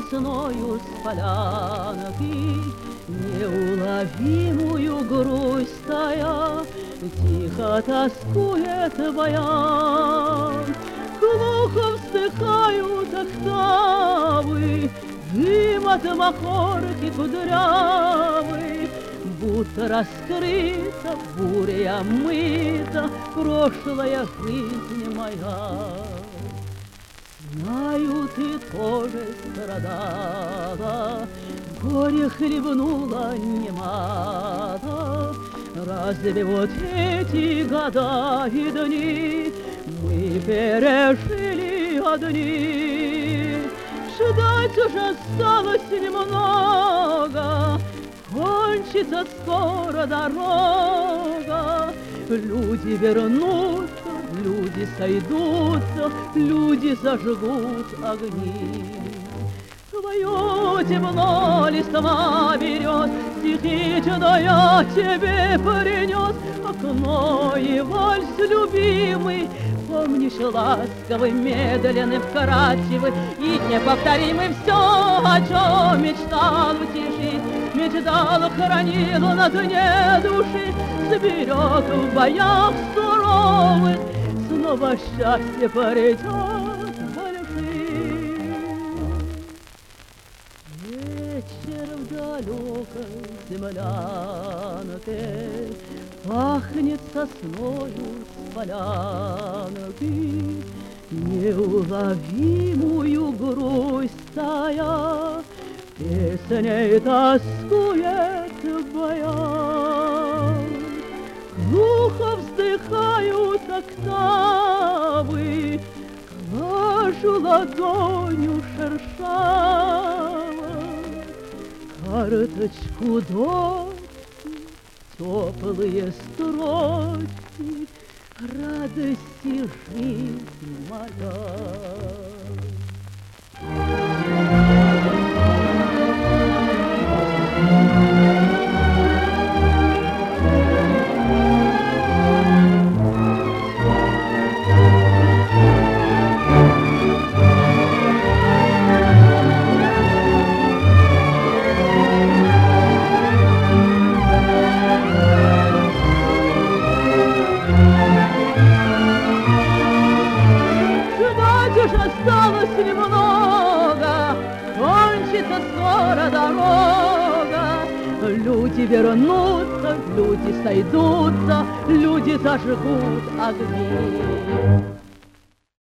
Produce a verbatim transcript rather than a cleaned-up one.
сосною с полянки, неуловимую грусть тая, тихо тоскует баян. Глухо вздыхают октавы, дым от махорки кудрявый, будто раскрыта, буря омыта прошлая жизнь моя. Знаю, ты тоже страдала, горе хлебнула немало. Разве вот эти года и дни мы пережили одни? Ждать уже осталось немного, кончится скоро дорога. Люди вернутся, люди сойдутся, люди зажгут огни. Твое темно листва берет, стихи чудо я тебе принес. Окно и вальс любимый, помнишь, ласковый, медленный, вкрадчивый и неповторимый все, о чем мечтал в тиши, мечтал, хранил на дне души, сберег в боях суровых, снова счастье придет большим. Вечер в далекой землянке пахнет сосною с полянки, неуловимую грусть тая, песней тоскует баян. Глухо вздыхают октавы, глажу ладонью шершаво карточку дочки, теплые строчки радости жизни моя. Уже осталось немного, кончится скоро дорога. Люди вернутся, люди сойдутся, люди зажгут огни.